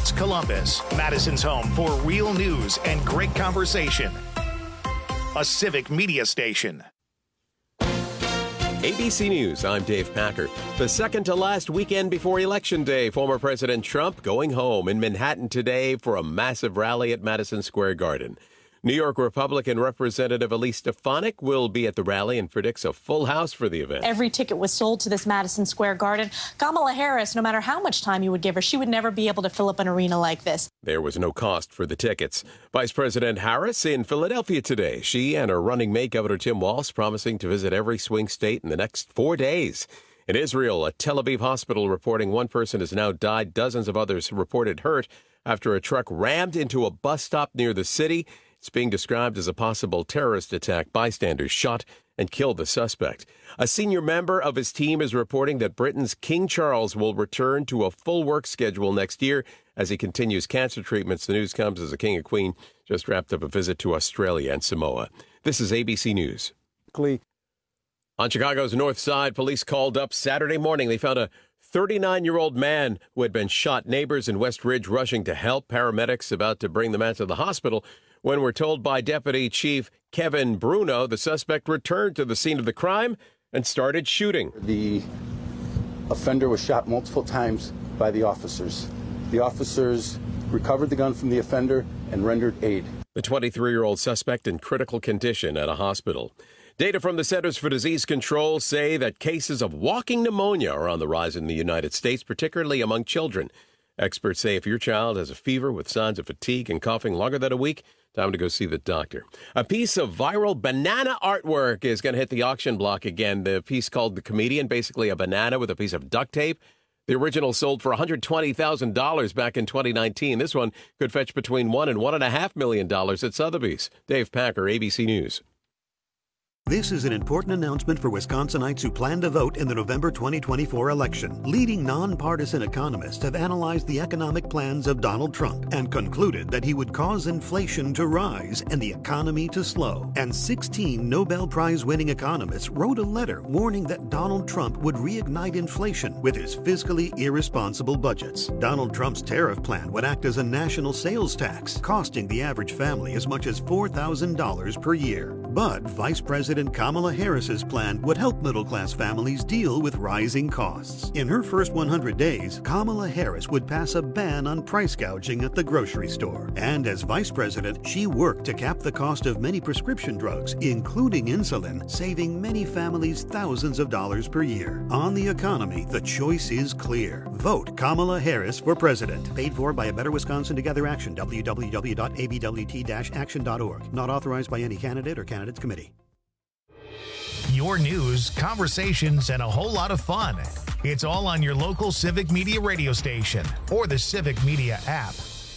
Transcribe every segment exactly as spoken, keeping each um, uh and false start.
Sports Columbus, Madison's home for real news and great conversation. A civic media station. A B C News, I'm Dave Packer. The second to last weekend before Election Day, former President Trump going home in Manhattan today for a massive rally at Madison Square Garden. New York Republican Representative Elise Stefanik will be at the rally and predicts a full house for the event. Every ticket was sold to this Madison Square Garden. Kamala Harris, no matter how much time you would give her, she would never be able to fill up an arena like this. There was no cost for the tickets. Vice President Harris in Philadelphia today. She and her running mate, Governor Tim Walz, promising to visit every swing state in the next four days. In Israel, a Tel Aviv hospital reporting one person has now died. Dozens of others reported hurt after a truck rammed into a bus stop near the city. It's being described as a possible terrorist attack. Bystanders shot and killed the suspect. A senior member of his team is reporting that Britain's King Charles will return to a full work schedule next year as he continues cancer treatments. The news comes as the King and Queen just wrapped up a visit to Australia and Samoa. This is A B C News. On Chicago's North Side, police called up Saturday morning. They found a thirty-nine-year-old man who had been shot. Neighbors in West Ridge rushing to help. Paramedics about to bring the man to the hospital when we're told by Deputy Chief Kevin Bruno the suspect returned to the scene of the crime and started shooting. The offender was shot multiple times by the officers. The officers recovered the gun from the offender and rendered aid. The twenty-three-year-old suspect in critical condition at a hospital. Data from the Centers for Disease Control say that cases of walking pneumonia are on the rise in the United States, particularly among children. Experts say if your child has a fever with signs of fatigue and coughing longer than a week, time to go see the doctor. A piece of viral banana artwork is going to hit the auction block again. The piece called The Comedian, basically a banana with a piece of duct tape. The original sold for one hundred twenty thousand dollars back in twenty nineteen. This one could fetch between one and one and a half million dollars at Sotheby's. Dave Packer, A B C News. This is an important announcement for Wisconsinites who plan to vote in the November twenty twenty-four election. Leading nonpartisan economists have analyzed the economic plans of Donald Trump and concluded that he would cause inflation to rise and the economy to slow. And sixteen Nobel Prize-winning economists wrote a letter warning that Donald Trump would reignite inflation with his fiscally irresponsible budgets. Donald Trump's tariff plan would act as a national sales tax, costing the average family as much as four thousand dollars per year. But Vice President Kamala Harris's plan would help middle-class families deal with rising costs. In her first one hundred days, Kamala Harris would pass a ban on price gouging at the grocery store. And as vice president, she worked to cap the cost of many prescription drugs, including insulin, saving many families thousands of dollars per year. On the economy, the choice is clear. Vote Kamala Harris for president. Paid for by a Better Wisconsin Together Action, w w w dot a b w t dash action dot org. Not authorized by any candidate or candidates committee. Your news, conversations, and a whole lot of fun. It's all on your local Civic Media radio station or the Civic Media app.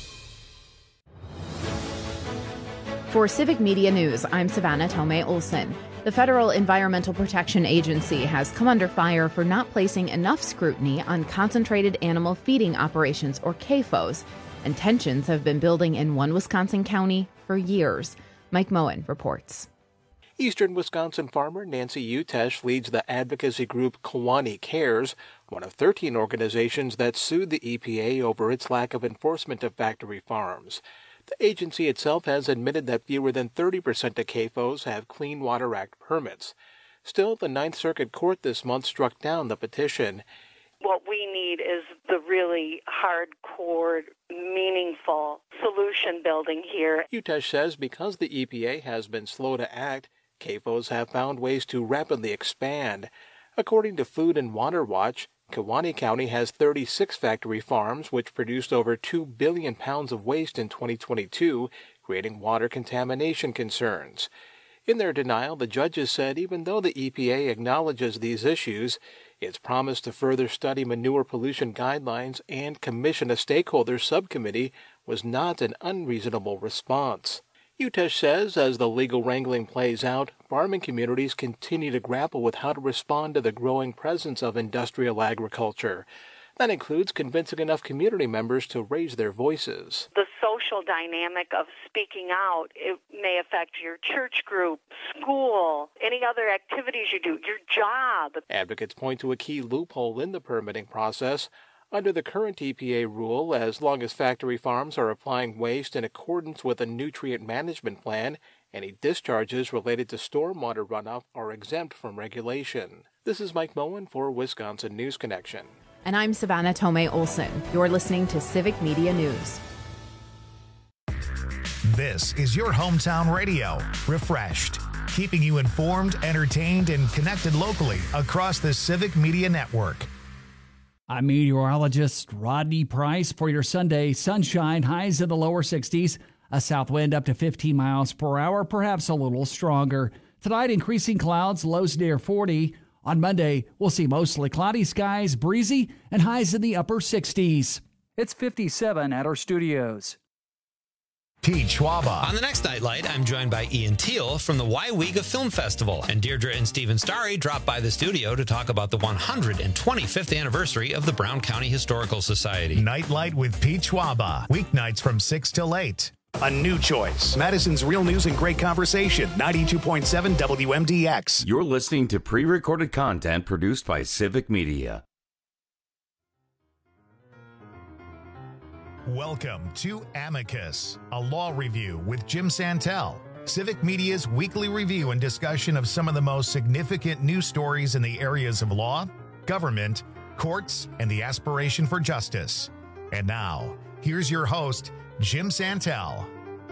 For Civic Media News, I'm Savannah Tomei Olson. The Federal Environmental Protection Agency has come under fire for not placing enough scrutiny on concentrated animal feeding operations, or C A F Os, and tensions have been building in one Wisconsin county for years. Mike Moen reports. Eastern Wisconsin farmer Nancy Utesh leads the advocacy group Kewaunee Cares, one of thirteen organizations that sued the E P A over its lack of enforcement of factory farms. The agency itself has admitted that fewer than thirty percent of C A F Os have Clean Water Act permits. Still, the Ninth Circuit Court this month struck down the petition. What we need is the really hardcore, meaningful solution building here. Utesh says because the E P A has been slow to act, C A F Os have found ways to rapidly expand. According to Food and Water Watch, Kewaunee County has thirty-six factory farms which produced over two billion pounds of waste in twenty twenty-two, creating water contamination concerns. In their denial, the judges said even though the E P A acknowledges these issues, it's promised to further study manure pollution guidelines and commission a stakeholder subcommittee was not an unreasonable response. Utesh says as the legal wrangling plays out, farming communities continue to grapple with how to respond to the growing presence of industrial agriculture. That includes convincing enough community members to raise their voices. The social dynamic of speaking out, it may affect your church group, school, any other activities you do, your job. Advocates point to a key loophole in the permitting process. Under the current E P A rule, as long as factory farms are applying waste in accordance with a nutrient management plan, any discharges related to stormwater runoff are exempt from regulation. This is Mike Moen for Wisconsin News Connection. And I'm Savannah Tomei Olson. You're listening to Civic Media News. This is your hometown radio, refreshed, keeping you informed, entertained, and connected locally across the Civic Media Network. I'm meteorologist Rodney Price for your Sunday sunshine. Highs in the lower sixties, a south wind up to fifteen miles per hour, perhaps a little stronger. Tonight, increasing clouds, lows near forty. On Monday, we'll see mostly cloudy skies, breezy, and highs in the upper sixties. It's fifty-seven at our studios. Pete Schwaba. On the next Nightlight, I'm joined by Ian Teal from the Waiwiga Film Festival, and Deirdre and Stephen Starry dropped by the studio to talk about the one hundred twenty-fifth anniversary of the Brown County Historical Society. Nightlight with Pete Schwaba, weeknights from six till eight. A new choice. Madison's Real News and Great Conversation, ninety-two point seven W M D X. You're listening to pre-recorded content produced by Civic Media. Welcome to Amicus, a law review with Jim Santel, Civic Media's weekly review and discussion of some of the most significant news stories in the areas of law, government, courts, and the aspiration for justice. And now, here's your host, Jim Santel.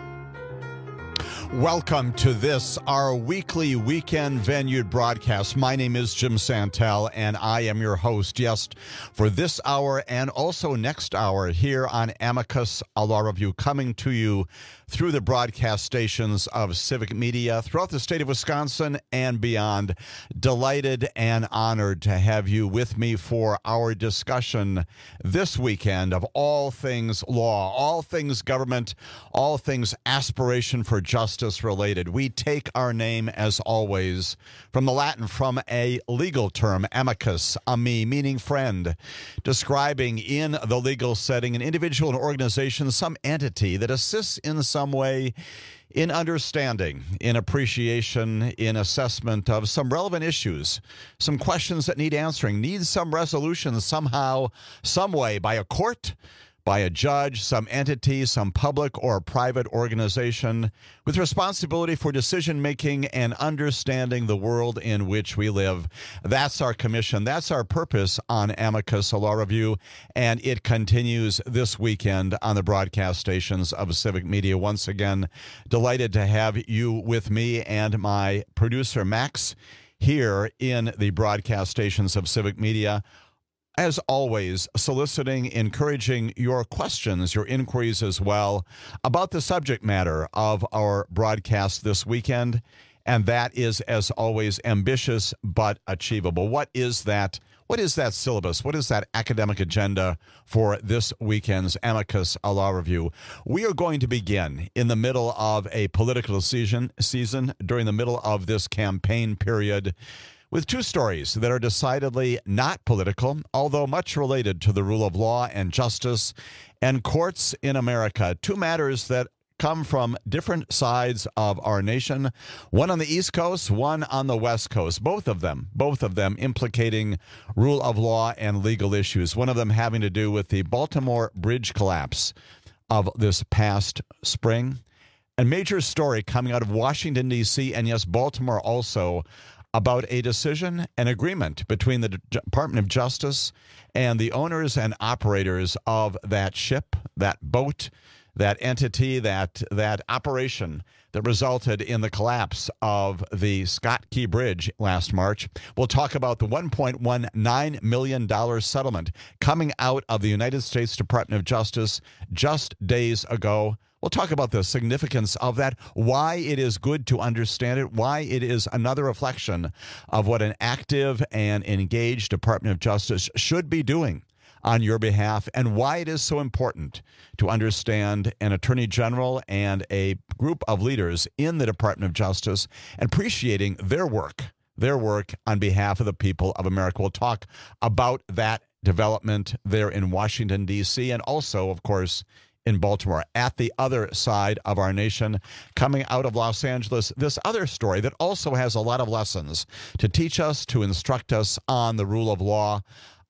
Welcome to this, our weekly weekend venue broadcast. My name is Jim Santel, and I am your host, yes, for this hour and also next hour here on Amicus, a law review, coming to you through the broadcast stations of Civic Media throughout the state of Wisconsin and beyond. Delighted and honored to have you with me for our discussion this weekend of all things law, all things government, all things aspiration for justice related. We take our name, as always, from the Latin, from a legal term, amicus, ami, meaning friend, describing in the legal setting an individual, an organization, some entity that assists in some way in understanding, in appreciation, in assessment of some relevant issues, some questions that need answering, need some resolution somehow, some way, by a court, by a judge, some entity, some public or private organization with responsibility for decision-making and understanding the world in which we live. That's our commission. That's our purpose on Amicus, a law review, and it continues this weekend on the broadcast stations of Civic Media. Once again, delighted to have you with me and my producer, Max, here in the broadcast stations of Civic Media. As always, soliciting, encouraging your questions, your inquiries as well about the subject matter of our broadcast this weekend. And that is, as always, ambitious but achievable. What is that? What is that syllabus? What is that academic agenda for this weekend's Amicus, a law review? We are going to begin in the middle of a political season, season during the middle of this campaign period, with two stories that are decidedly not political, although much related to the rule of law and justice and courts in America. Two matters that come from different sides of our nation, one on the East Coast, one on the West Coast, both of them, both of them implicating rule of law and legal issues, one of them having to do with the Baltimore bridge collapse of this past spring. A major story coming out of Washington, D C, and yes, Baltimore also, about a decision, an agreement between the Department of Justice and the owners and operators of that ship, that boat, that entity, that that operation that resulted in the collapse of the Scott Key Bridge last March. We'll talk about the one point one nine million dollars settlement coming out of the United States Department of Justice just days ago. We'll talk about the significance of that, why it is good to understand it, why it is another reflection of what an active and engaged Department of Justice should be doing on your behalf, and why it is so important to understand an Attorney General and a group of leaders in the Department of Justice appreciating their work, their work on behalf of the people of America. We'll talk about that development there in Washington, D C, and also, of course, in Baltimore. At the other side of our nation, coming out of Los Angeles, this other story that also has a lot of lessons to teach us, to instruct us on the rule of law.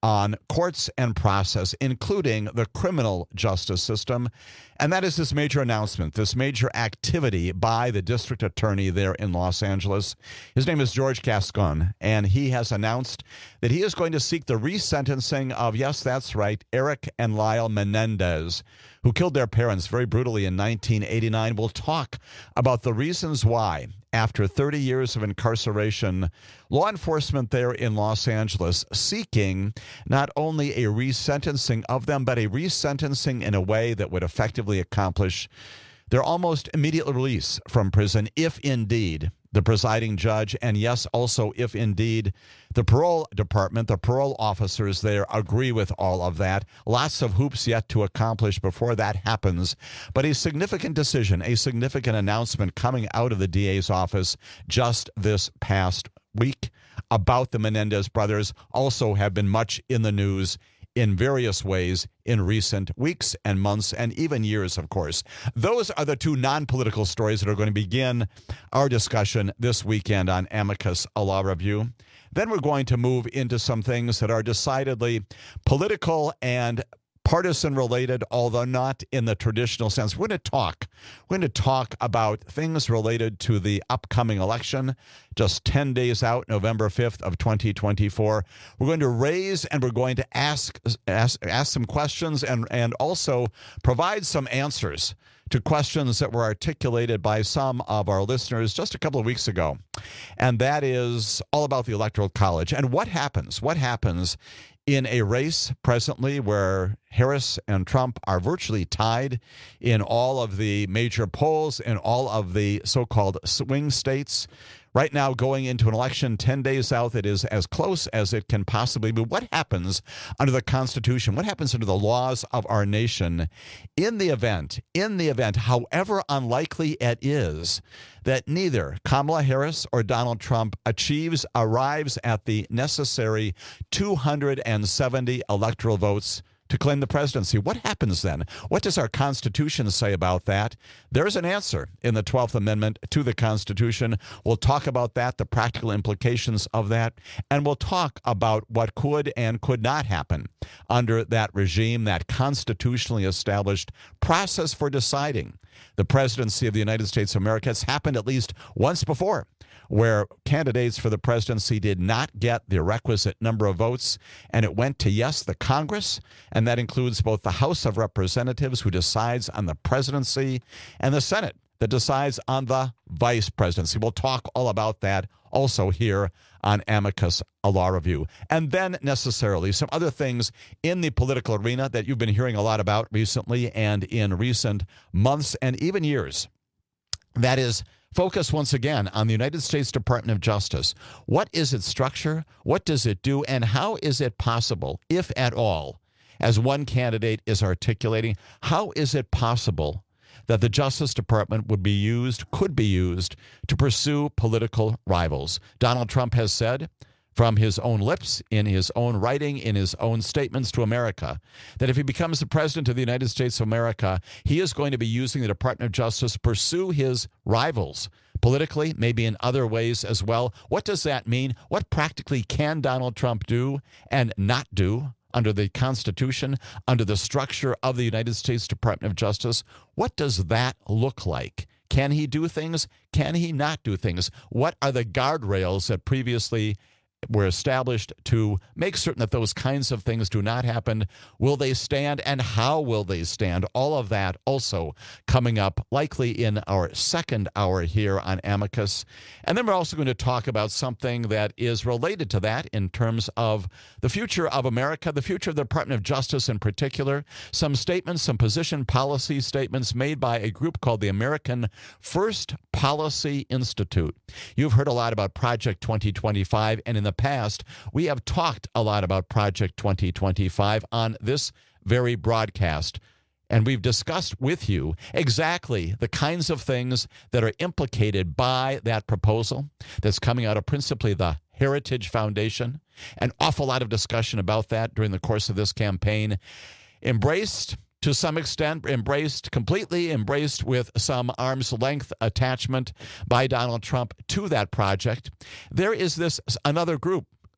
on courts and process, including the criminal justice system. And that is this major announcement, this major activity by the district attorney there in Los Angeles. His name is George Gascon, and he has announced that he is going to seek the resentencing of, yes, that's right, Eric and Lyle Menendez, who killed their parents very brutally in nineteen eighty-nine. We'll talk about the reasons why, after thirty years of incarceration, law enforcement there in Los Angeles seeking not only a resentencing of them, but a resentencing in a way that would effectively accomplish their almost immediate release from prison, if indeed the presiding judge, and yes, also if indeed the parole department, the parole officers there agree with all of that. Lots of hoops yet to accomplish before that happens. But a significant decision, a significant announcement coming out of the D A's office just this past week about the Menendez brothers also have been much in the news in various ways in recent weeks and months and even years, of course. Those are the two non-political stories that are going to begin our discussion this weekend on Amicus, a Law Review. Then we're going to move into some things that are decidedly political and partisan related, although not in the traditional sense. We're going to talk. We're going to talk about things related to the upcoming election, just ten days out, November fifth of twenty twenty-four. We're going to raise and we're going to ask ask, ask some questions and, and also provide some answers to questions that were articulated by some of our listeners just a couple of weeks ago. And that is all about the Electoral College and what happens, what happens in a race presently where Harris and Trump are virtually tied in all of the major polls, in all of the so-called swing states. Right now, going into an election ten days out, it is as close as it can possibly be. What happens under the Constitution? What happens under the laws of our nation in the event, in the event, however unlikely it is, that neither Kamala Harris or Donald Trump achieves, arrives at the necessary two hundred seventy electoral votes to claim the presidency? What happens then? What does our Constitution say about that? There's an answer in the twelfth Amendment to the Constitution. We'll talk about that, the practical implications of that, and we'll talk about what could and could not happen under that regime, that constitutionally established process for deciding the presidency of the United States of America. It's happened at least once before, where candidates for the presidency did not get the requisite number of votes, and it went to, yes, the Congress, and that includes both the House of Representatives, who decides on the presidency, and the Senate, that decides on the vice presidency. We'll talk all about that also here on Amicus, a Law Review. And then necessarily some other things in the political arena that you've been hearing a lot about recently and in recent months and even years. That is, focus once again on the United States Department of Justice. What is its structure? What does it do? And how is it possible, if at all, as one candidate is articulating, how is it possible that the Justice Department would be used, could be used, to pursue political rivals? Donald Trump has said, from his own lips, in his own writing, in his own statements to America, that if he becomes the president of the United States of America, he is going to be using the Department of Justice to pursue his rivals politically, maybe in other ways as well. What does that mean? What practically can Donald Trump do and not do under the Constitution, under the structure of the United States Department of Justice? What does that look like? Can he do things? Can he not do things? What are the guardrails that previously were established to make certain that those kinds of things do not happen? Will they stand, and how will they stand? All of that also coming up likely in our second hour here on Amicus. And then we're also going to talk about something that is related to that in terms of the future of America, the future of the Department of Justice in particular. Some statements, some position policy statements made by a group called the American First Policy Institute. You've heard a lot about Project twenty twenty-five, and in the past, we have talked a lot about Project twenty twenty-five on this very broadcast. And we've discussed with you exactly the kinds of things that are implicated by that proposal that's coming out of principally the Heritage Foundation. An awful lot of discussion about that during the course of this campaign. Embraced to some extent, embraced completely, embraced with some arm's length attachment by Donald Trump to that project. There is this another group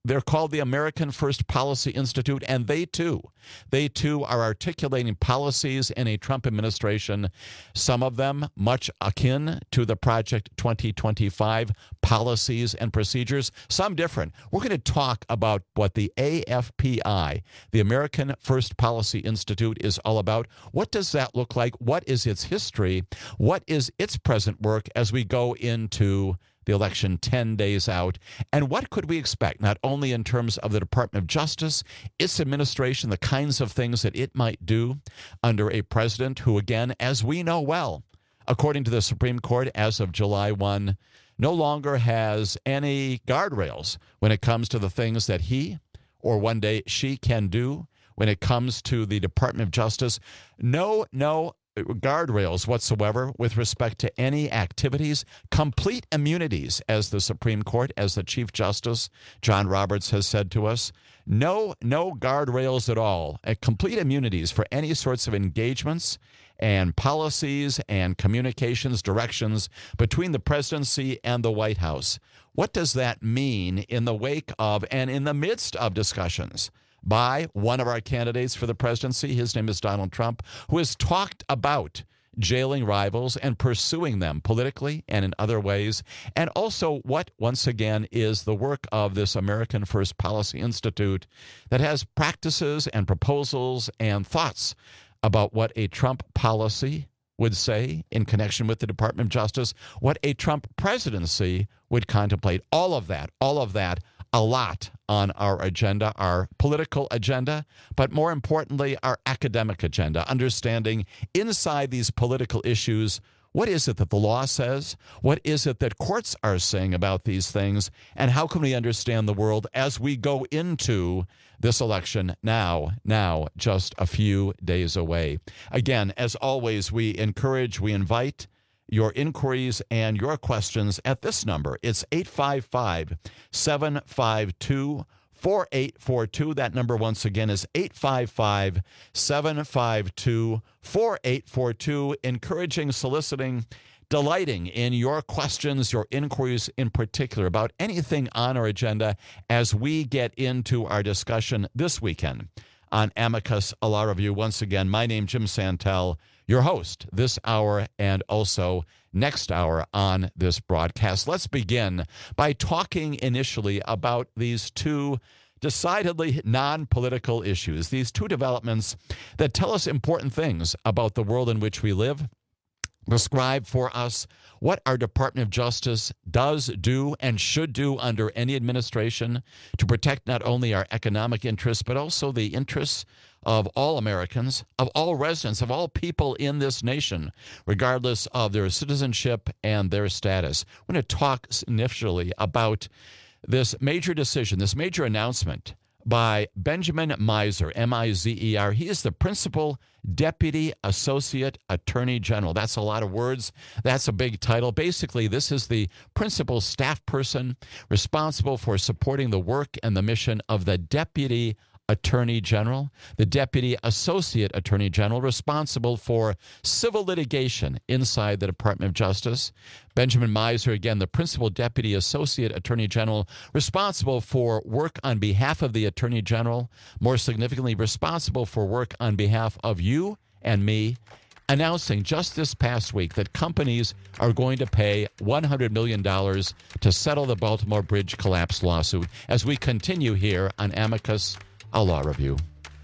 They're called the American First Policy Institute, and they too, they too are articulating policies in a Trump administration, some of them much akin to the Project twenty twenty-five policies and procedures, some different. We're going to talk about what the A F P I, the American First Policy Institute, is all about. What does that look like? What is its history? What is its present work as we go into the election ten days out? And what could we expect, not only in terms of the Department of Justice, its administration, the kinds of things that it might do under a president who, again, as we know well, according to the Supreme Court as of July first, no longer has any guardrails when it comes to the things that he or one day she can do when it comes to the Department of Justice. No, no guardrails whatsoever with respect to any activities, complete immunities, as the Supreme Court, as the Chief Justice John Roberts has said to us. No, no guardrails at all. Uh, complete immunities for any sorts of engagements and policies and communications directions between the presidency and the White House. What does that mean in the wake of and in the midst of discussions by one of our candidates for the presidency? His name is Donald Trump, who has talked about jailing rivals and pursuing them politically and in other ways. And also what, once again, is the work of this American First Policy Institute that has practices and proposals and thoughts about what a Trump policy would say in connection with the Department of Justice, what a Trump presidency would contemplate. All of that, all of that, a lot on our agenda, our political agenda, but more importantly, our academic agenda, understanding inside these political issues, what is it that the law says? What is it that courts are saying about these things? And how can we understand the world as we go into this election now, now, just a few days away? Again, as always, we encourage, we invite your inquiries and your questions at this number. It's eight five five, seven five two, four eight four two. That number, once again, is eight five five, seven five two, four eight four two. Encouraging, soliciting, delighting in your questions, your inquiries in particular about anything on our agenda as we get into our discussion this weekend on Amicus, a Law Review. Once again, my name is Jim Santel, your host this hour and also next hour on this broadcast. Let's begin by talking initially about these two decidedly non-political issues, these two developments that tell us important things about the world in which we live, describe for us what our Department of Justice does do and should do under any administration to protect not only our economic interests, but also the interests of all Americans, of all residents, of all people in this nation, regardless of their citizenship and their status. We're going to talk initially about this major decision, this major announcement by Benjamin Mizer, M I Z E R. He is the Principal Deputy Associate Attorney General. That's a lot of words. That's a big title. Basically, this is the principal staff person responsible for supporting the work and the mission of the Deputy Attorney General, the Deputy Associate Attorney General responsible for civil litigation inside the Department of Justice. Benjamin Mizer, again, the Principal Deputy Associate Attorney General responsible for work on behalf of the Attorney General, more significantly responsible for work on behalf of you and me, announcing just this past week that companies are going to pay one hundred million dollars to settle the Baltimore Bridge collapse lawsuit as we continue here on Amicus, a Law Review.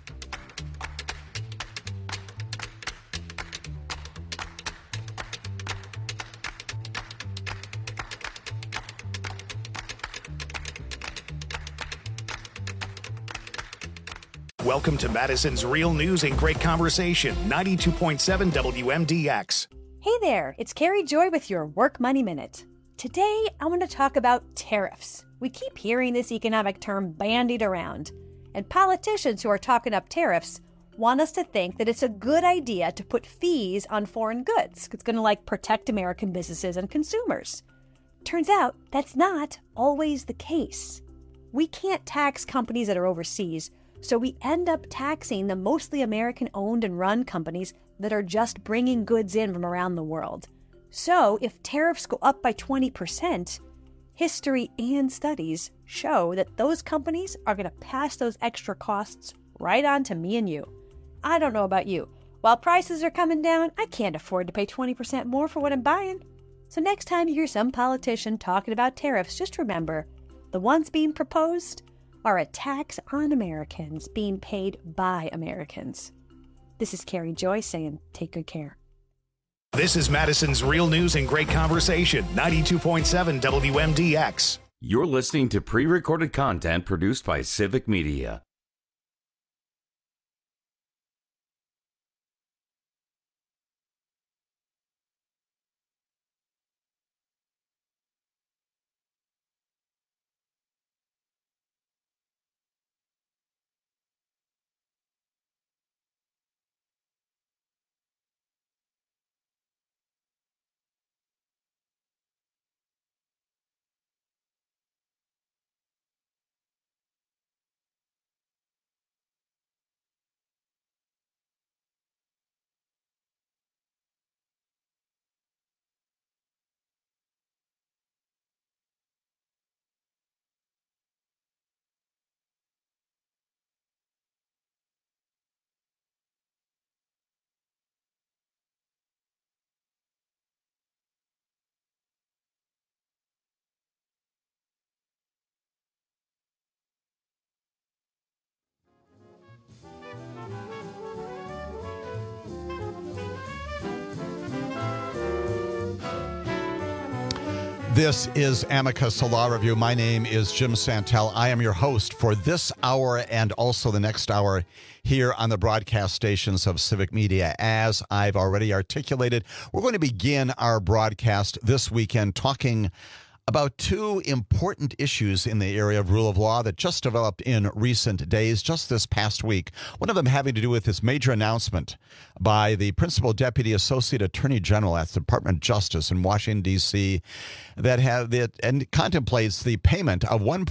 Welcome to Madison's Real News and Great Conversation, ninety-two point seven W M D X. Hey there, it's Carrie Joy with your Work Money Minute. Today, I want to talk about tariffs. We keep hearing this economic term bandied around, and politicians who are talking up tariffs want us to think that it's a good idea to put fees on foreign goods. It's going to, like, protect American businesses and consumers. Turns out that's not always the case. We can't tax companies that are overseas, so we end up taxing the mostly American-owned and run companies that are just bringing goods in from around the world. So if tariffs go up by twenty percent, history and studies show that those companies are going to pass those extra costs right on to me and you. I don't know about you. While prices are coming down, I can't afford to pay twenty percent more for what I'm buying. So next time you hear some politician talking about tariffs, just remember, the ones being proposed are a tax on Americans being paid by Americans. This is Carrie Joy saying, take good care. This is Madison's Real News and Great Conversation, ninety-two point seven W M D X. You're listening to pre-recorded content produced by Civic Media. This is Amicus, a law review. My name is Jim Santel. I am your host for this hour and also the next hour here on the broadcast stations of Civic Media. As I've already articulated, we're going to begin our broadcast this weekend talking about two important issues in the area of rule of law that just developed in recent days, just this past week. One of them having to do with this major announcement by the Principal Deputy Associate Attorney General at the Department of Justice in Washington, D C, that have that and contemplates the payment of one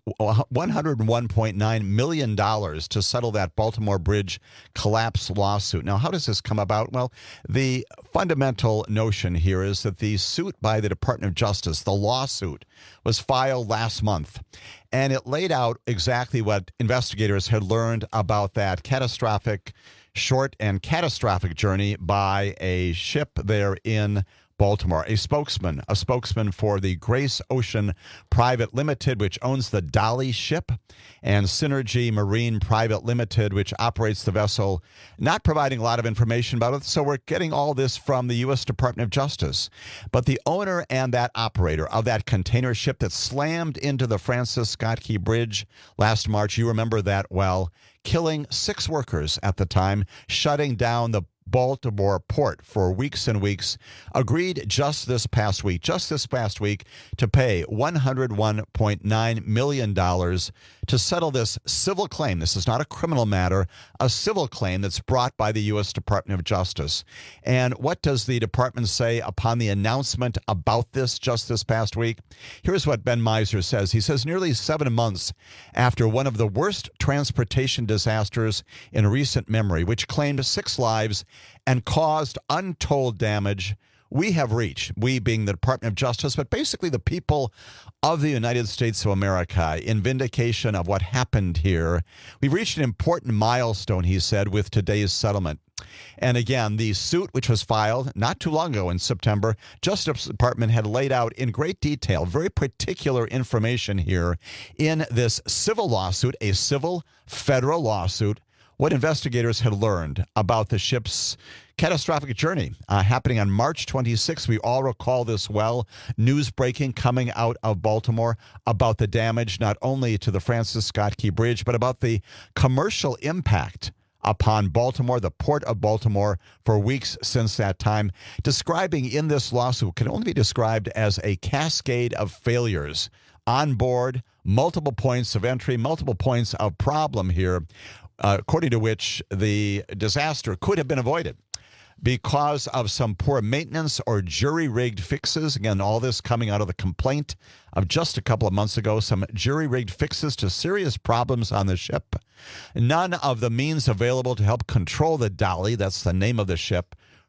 hundred one point nine million dollars to settle that Baltimore Bridge collapse lawsuit. Now, how does this come about? Well, the fundamental notion here is that the suit by the Department of Justice, the lawsuit, was filed last month, and it laid out exactly what investigators had learned about that catastrophic, short and catastrophic journey by a ship there in Baltimore. A spokesman, a spokesman for the Grace Ocean Private Limited, which owns the Dolly ship, and Synergy Marine Private Limited, which operates the vessel, not providing a lot of information about it. So we're getting all this from the U S Department of Justice. But the owner and that operator of that container ship that slammed into the Francis Scott Key Bridge last March, you remember that well, killing six workers at the time, shutting down the Baltimore port for weeks and weeks, agreed just this past week, just this past week, to pay one hundred one point nine million dollars to settle this civil claim. This is not a criminal matter, a civil claim that's brought by the U S Department of Justice. And what does the department say upon the announcement about this just this past week? Here's what Ben Miser says. He says, nearly seven months after one of the worst transportation disasters in recent memory, which claimed six lives and caused untold damage, we have reached, we being the Department of Justice, but basically the people of the United States of America, in vindication of what happened here, we've reached an important milestone, he said, with today's settlement. And again, the suit, which was filed not too long ago in September, Justice Department had laid out in great detail, very particular information here in this civil lawsuit, a civil federal lawsuit, what investigators had learned about the ship's catastrophic journey uh, happening on March twenty-sixth. We all recall this well. News breaking coming out of Baltimore about the damage not only to the Francis Scott Key Bridge, but about the commercial impact upon Baltimore, the port of Baltimore, for weeks since that time. Describing in this lawsuit can only be described as a cascade of failures on board, multiple points of entry, multiple points of problem here, Uh, according to which the disaster could have been avoided because of some poor maintenance or jury-rigged fixes. Again, all this coming out of the complaint of just a couple of months ago, some jury-rigged fixes to serious problems on the ship. None of the means available to help control the Dolly, that's the name of the ship,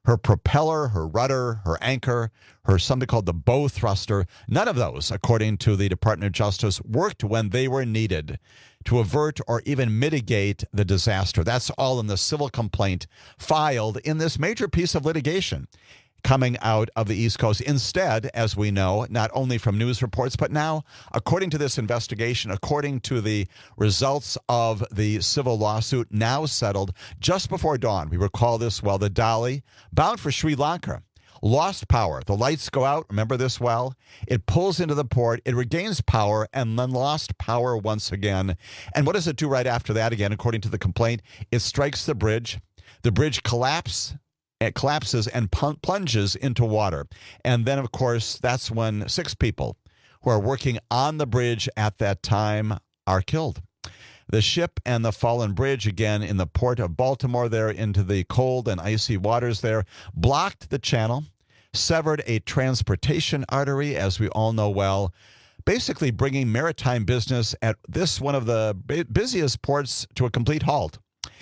her propeller, her rudder, her anchor, her something called the bow thruster, none of those, according to the Department of Justice, worked when they were needed to avert or even mitigate the disaster. That's all in the civil complaint filed in this major piece of litigation coming out of the East Coast. Instead, as we know, not only from news reports, but now, according to this investigation, according to the results of the civil lawsuit now settled just before dawn, we recall this well, the Dolly, bound for Sri Lanka, lost power. The lights go out. Remember this well? It pulls into the port. It regains power and then lost power once again. And what does it do right after that? Again, according to the complaint, it strikes the bridge. The bridge collapses. It collapses and plunges into water. And then, of course, that's when six people who are working on the bridge at that time are killed. The ship and the fallen bridge, again, in the port of Baltimore there into the cold and icy waters there, blocked the channel, severed a transportation artery, as we all know well, basically bringing maritime business at this one of the busiest ports to a complete halt.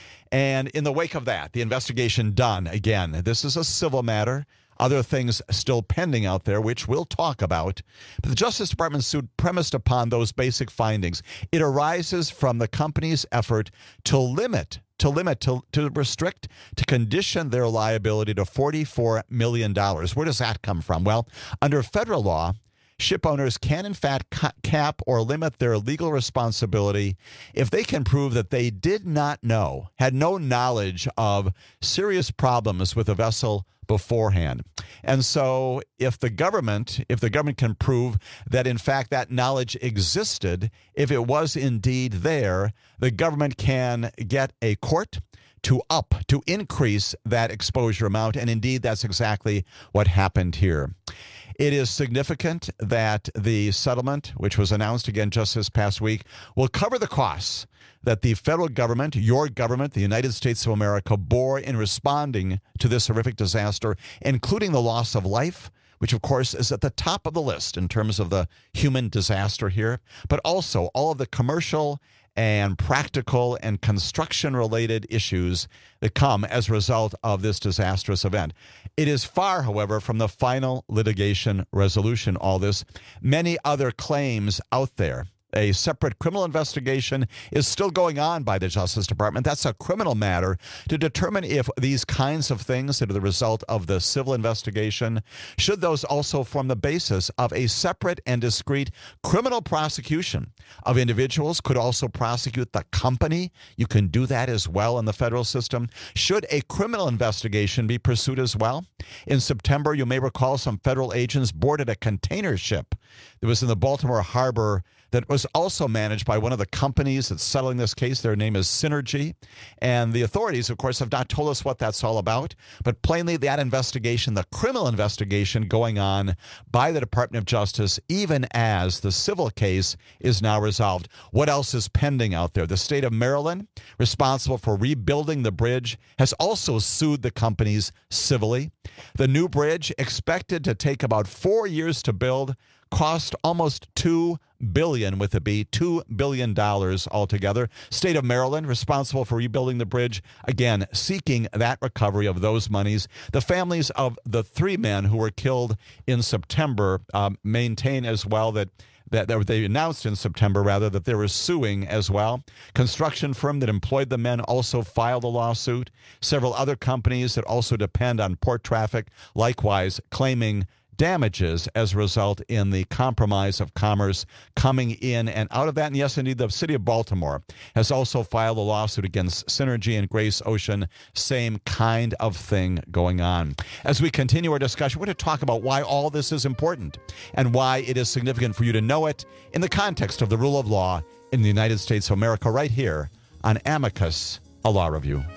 And in the wake of that, the investigation done, again, this is a civil matter, other things still pending out there, which we'll talk about. But the Justice Department suit premised upon those basic findings. It arises from the company's effort to limit, to limit, to, to restrict, to condition their liability to forty-four million dollars. Where does that come from? Well, under federal law, ship owners can, in fact, cap or limit their legal responsibility if they can prove that they did not know, had no knowledge of serious problems with a vessel beforehand. And so if the government, if the government can prove that, in fact, that knowledge existed, if it was indeed there, the government can get a court to up, to increase that exposure amount. And indeed, that's exactly what happened here. It is significant that the settlement, which was announced again just this past week, will cover the costs that the federal government, your government, the United States of America, bore in responding to this horrific disaster, including the loss of life, which, of course, is at the top of the list in terms of the human disaster here, but also all of the commercial and practical and construction-related issues that come as a result of this disastrous event. It is far, however, from the final litigation resolution, all this. Many other claims out there. A separate criminal investigation is still going on by the Justice Department. That's a criminal matter to determine if these kinds of things that are the result of the civil investigation, should those also form the basis of a separate and discrete criminal prosecution of individuals, could also prosecute the company. You can do that as well in the federal system. Should a criminal investigation be pursued as well? In September, you may recall some federal agents boarded a container ship that was in the Baltimore harbor that was also managed by one of the companies that's settling this case. Their name is Synergy. And the authorities, of course, have not told us what that's all about. But plainly, that investigation, the criminal investigation going on by the Department of Justice, even as the civil case is now resolved. What else is pending out there? The state of Maryland, responsible for rebuilding the bridge, has also sued the companies civilly. The new bridge, expected to take about four years to build, cost almost two billion dollars with a B, two billion dollars altogether. State of Maryland, responsible for rebuilding the bridge, again, seeking that recovery of those monies. The families of the three men who were killed in September um, maintain as well that That they announced in September, rather, that they were suing as well. Construction firm that employed the men also filed a lawsuit. Several other companies that also depend on port traffic, likewise claiming damages as a result in the compromise of commerce coming in and out of that. And yes, indeed, the city of Baltimore has also filed a lawsuit against Synergy and Grace Ocean. Same kind of thing going on. As we continue our discussion, we're going to talk about why all this is important and why it is significant for you to know it in the context of the rule of law in the United States of America, right here on Amicus, a Law Review.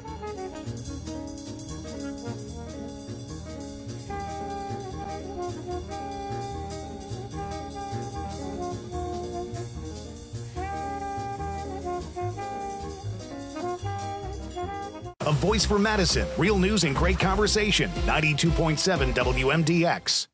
A voice for Madison. Real news and great conversation. ninety-two point seven W M D X.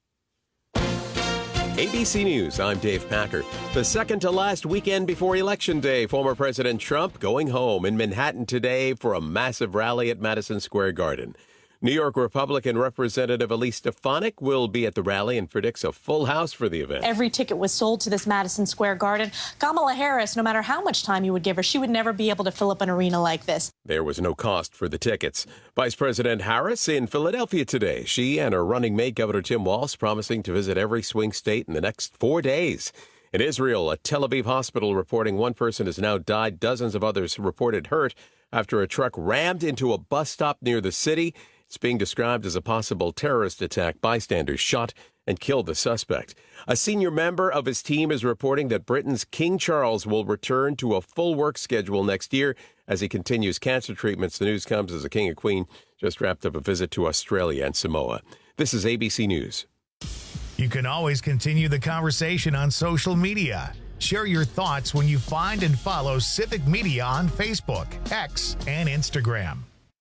A B C News, I'm Dave Packer. The second to last weekend before Election Day, former President Trump going home in Manhattan today for a massive rally at Madison Square Garden. New York Republican Representative Elise Stefanik will be at the rally and predicts a full house for the event. Every ticket was sold to this Madison Square Garden. Kamala Harris, no matter how much time you would give her, she would never be able to fill up an arena like this. There was no cost for the tickets. Vice President Harris in Philadelphia today. She and her running mate, Governor Tim Walz, promising to visit every swing state in the next four days. In Israel, a Tel Aviv hospital reporting one person has now died. Dozens of others reported hurt after a truck rammed into a bus stop near the city. It's being described as a possible terrorist attack. Bystanders shot and killed the suspect. A senior member of his team is reporting that Britain's King Charles will return to a full work schedule next year as he continues cancer treatments. The news comes as the King and Queen just wrapped up a visit to Australia and Samoa. This is A B C News. You can always continue the conversation on social media. Share your thoughts when you find and follow Civic Media on Facebook, X, and Instagram.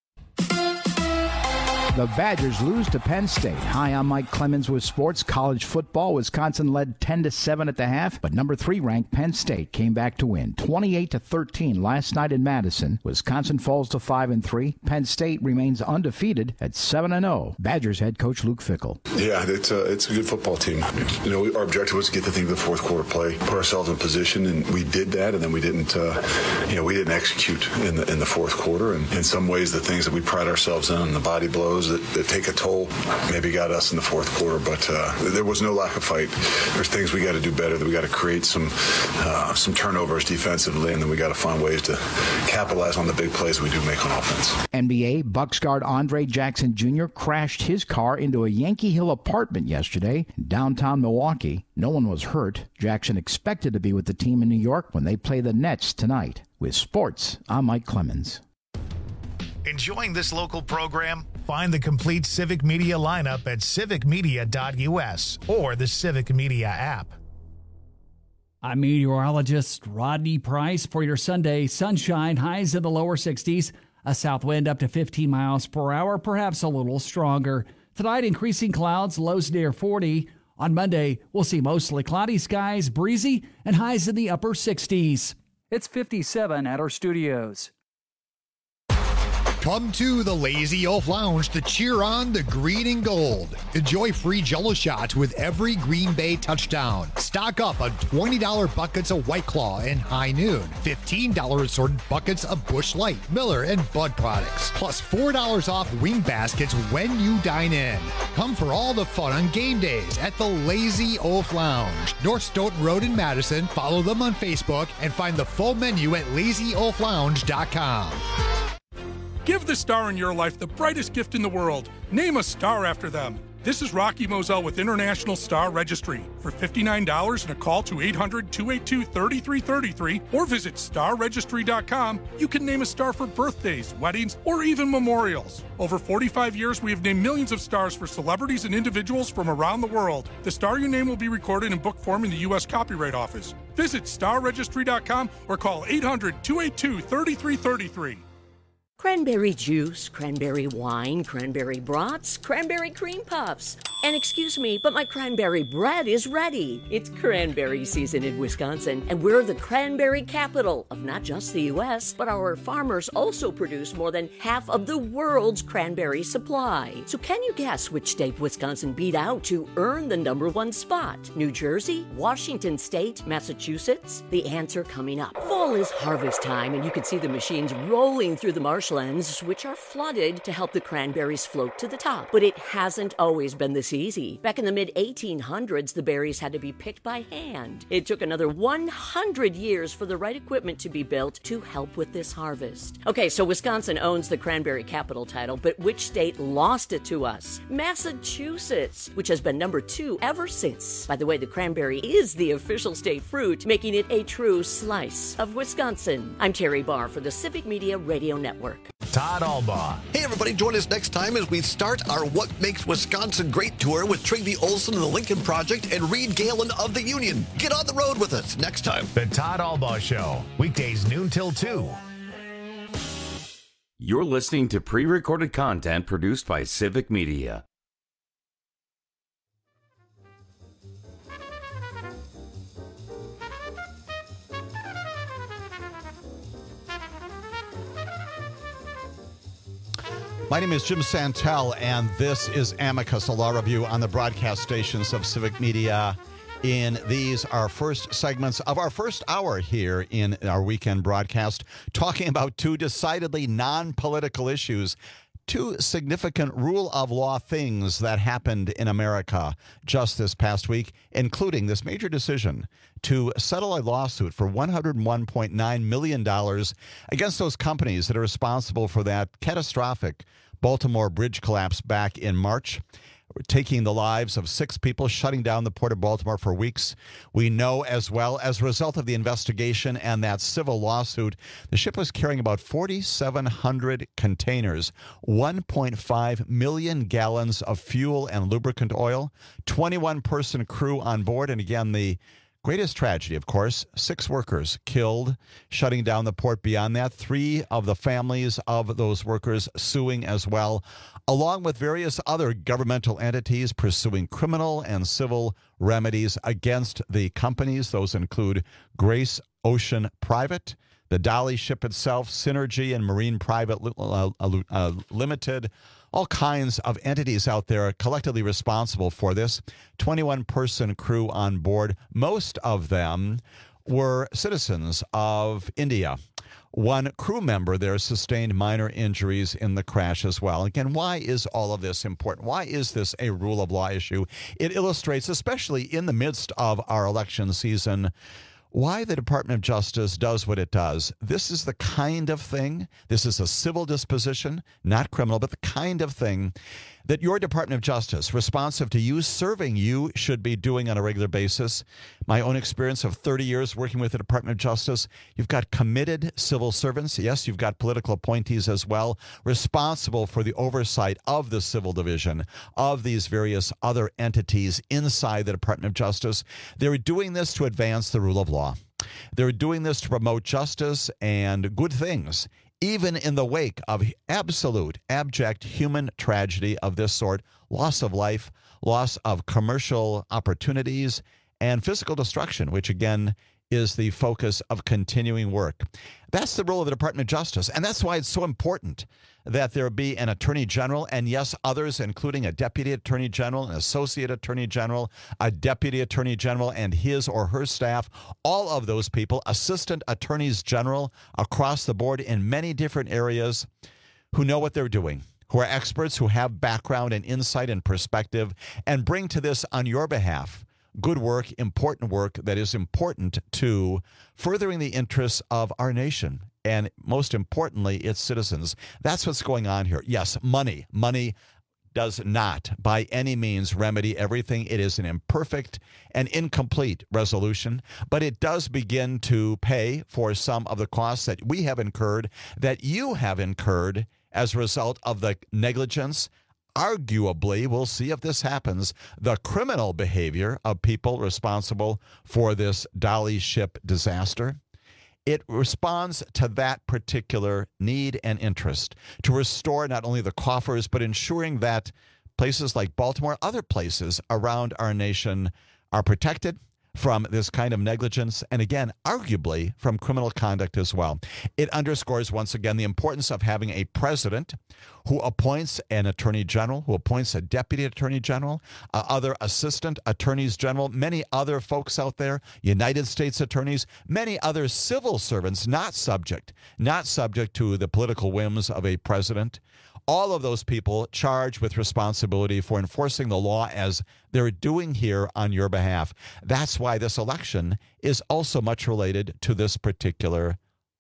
The Badgers lose to Penn State. Hi, I'm Mike Clemens with sports. College football. Wisconsin led ten to seven at the half, but number three ranked Penn State came back to win twenty-eight to thirteen last night in Madison. Wisconsin falls to five and three. Penn State remains undefeated at seven and oh. Badgers head coach Luke Fickell. Yeah, it's a, it's a good football team. You know, our objective was to get the thing to the fourth quarter play, put ourselves in position, and we did that. And then we didn't, uh, you know, we didn't execute in the in the fourth quarter. And in some ways, the things that we pride ourselves in, the body blows that, that take a toll, maybe got us in the fourth quarter. But uh, there was no lack of fight. There's things we got to do better. That we got to create some uh, some turnovers defensively, and then we got to find ways to capitalize on the big plays we do make on offense. N B A Bucks guard Andre Jackson Junior crashed his car into a Yankee Hill apartment yesterday in downtown Milwaukee. No one was hurt. Jackson expected to be with the team in New York when they play the Nets tonight. With sports, I'm Mike Clemens. Enjoying this local program? Find the complete Civic Media lineup at civic media dot u s or the Civic Media app. I'm meteorologist Rodney Price for your Sunday sunshine. Highs in the lower sixties. A south wind up to fifteen miles per hour, perhaps a little stronger. Tonight, increasing clouds, lows near forty. On Monday, we'll see mostly cloudy skies, breezy, and highs in the upper sixties. It's fifty-seven at our studios. Come to the Lazy Oaf Lounge to cheer on the green and gold. Enjoy free Jell-O shots with every Green Bay touchdown. Stock up on twenty dollars buckets of White Claw and High Noon. fifteen dollars assorted buckets of Busch Light, Miller, and Bud products. Plus four dollars off wing baskets when you dine in. Come for all the fun on game days at the Lazy Oaf Lounge. North Stoughton Road in Madison. Follow them on Facebook and find the full menu at lazy oaf lounge dot com. Give the star in your life the brightest gift in the world. Name a star after them. This is Rocky Moselle with International Star Registry. For fifty-nine dollars and a call to eight hundred, two eight two, three three three three or visit star registry dot com, you can name a star for birthdays, weddings, or even memorials. Over forty-five years, we have named millions of stars for celebrities and individuals from around the world. The star you name will be recorded in book form in the U S Copyright Office. Visit star registry dot com or call eight hundred, two eight two, three three three three. Cranberry juice, cranberry wine, cranberry brats, cranberry cream puffs. And excuse me, but my cranberry bread is ready. It's cranberry season in Wisconsin, and we're the cranberry capital of not just the U S, but our farmers also produce more than half of the world's cranberry supply. So can you guess which state Wisconsin beat out to earn the number one spot? New Jersey, Washington State, Massachusetts? The answer coming up. Fall is harvest time, and you can see the machines rolling through the marshlands, which are flooded to help the cranberries float to the top. But it hasn't always been this easy. Back in the mid eighteen hundreds, the berries had to be picked by hand. It took another one hundred years for the right equipment to be built to help with this harvest. Okay, so Wisconsin owns the cranberry capital title, but which state lost it to us? Massachusetts, which has been number two ever since. By the way, the cranberry is the official state fruit, making it a true slice of Wisconsin. I'm Terry Barr for the Civic Media Radio Network. Todd Albaugh. Hey, everybody, join us next time as we start our What Makes Wisconsin Great tour with Trygve Olsen of the Lincoln Project and Reed Galen of the Union. Get on the road with us next time. The Todd Albaugh Show, weekdays noon till two. You're listening to pre-recorded content produced by Civic Media. My name is Jim Santel, and this is Amicus, a law review on the broadcast stations of Civic Media. In these, our first segments of our first hour here in our weekend broadcast, talking about two decidedly non-political issues, two significant rule of law things that happened in America just this past week, including this major decision to settle a lawsuit for one hundred one point nine million dollars against those companies that are responsible for that catastrophic Baltimore bridge collapse back in March, taking the lives of six people, shutting down the Port of Baltimore for weeks. We know as well, as a result of the investigation and that civil lawsuit, the ship was carrying about forty-seven hundred containers, one point five million gallons of fuel and lubricant oil, twenty-one person crew on board. And again, the greatest tragedy, of course, six workers killed, shutting down the port. Beyond that, three of the families of those workers suing as well, along with various other governmental entities pursuing criminal and civil remedies against the companies. Those include Grace Ocean Private, the Dolly ship itself, Synergy and Marine Private uh, uh, Limited, all kinds of entities out there collectively responsible for this. twenty-one person crew on board. Most of them were citizens of India. One crew member there sustained minor injuries in the crash as well. Again, why is all of this important? Why is this a rule of law issue? It illustrates, especially in the midst of our election season, why the Department of Justice does what it does. This is the kind of thing, this is a civil disposition, not criminal, but the kind of thing that your Department of Justice, responsive to you, serving you, should be doing on a regular basis. My own experience of thirty years working with the Department of Justice, you've got committed civil servants. Yes, you've got political appointees as well, responsible for the oversight of the civil division, of these various other entities inside the Department of Justice. They're doing this to advance the rule of law. They're doing this to promote justice and good things, even in the wake of absolute, abject human tragedy of this sort, loss of life, loss of commercial opportunities, and physical destruction, which again is the focus of continuing work. That's the role of the Department of Justice, and that's why it's so important that there be an Attorney General, and yes, others, including a Deputy Attorney General, an Associate Attorney General, a Deputy Attorney General, and his or her staff, all of those people, Assistant Attorneys General across the board in many different areas who know what they're doing, who are experts, who have background and insight and perspective, and bring to this on your behalf good work, important work that is important to furthering the interests of our nation and, most importantly, its citizens. That's what's going on here. Yes, money. Money does not by any means remedy everything. It is an imperfect and incomplete resolution, but it does begin to pay for some of the costs that we have incurred, that you have incurred as a result of the negligence, arguably, we'll see if this happens, the criminal behavior of people responsible for this Dolly ship disaster. It responds to that particular need and interest to restore not only the coffers, but ensuring that places like Baltimore, other places around our nation, are protected from this kind of negligence, and again, arguably from criminal conduct as well. It underscores once again the importance of having a president who appoints an attorney general, who appoints a deputy attorney general, uh, other assistant attorneys general, many other folks out there, United States attorneys, many other civil servants not subject, not subject to the political whims of a president. All of those people charged with responsibility for enforcing the law as they're doing here on your behalf. That's why this election is also much related to this particular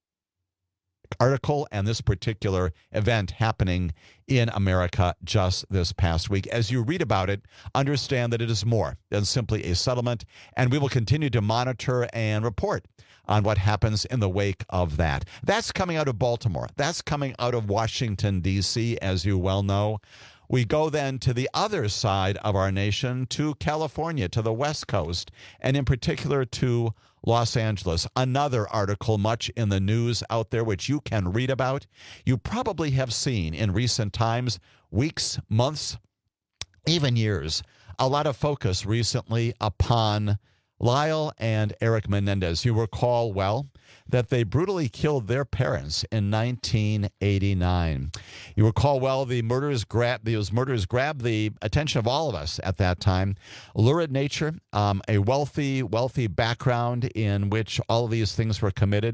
article and this particular event happening in America just this past week. As you read about it, understand that it is more than simply a settlement, and we will continue to monitor and report on what happens in the wake of that. That's coming out of Baltimore. That's coming out of Washington, D C, as you well know. We go then to the other side of our nation, to California, to the West Coast, and in particular to Los Angeles. Another article much in the news out there, which you can read about. You probably have seen in recent times, weeks, months, even years, a lot of focus recently upon Lyle and Eric Menendez, you recall well that they brutally killed their parents in nineteen eighty-nine. You recall well the murders grabbed those murders grabbed the attention of all of us at that time. Lurid nature, um, a wealthy, wealthy background in which all of these things were committed.